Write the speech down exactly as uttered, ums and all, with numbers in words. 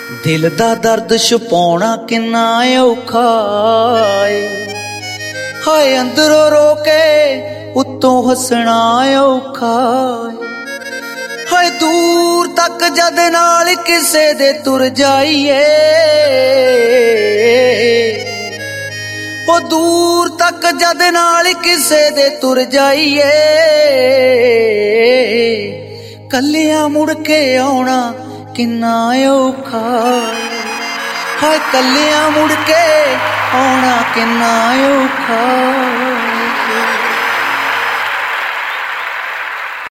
दिल दा दर्द छुपाउणा किन्ना औखा ए, हाय अंदरों रो के उत्तों हसना औखा ए, हाय दूर तक जद नाल किसे दे तुर जाइए, ओ दूर तक जद नाल किसे दे तुर जाइए, कलियां मुड़ के आउणा किन्ना औखा, हाय कलियां मुड़ के आउणा किन्ना औखा।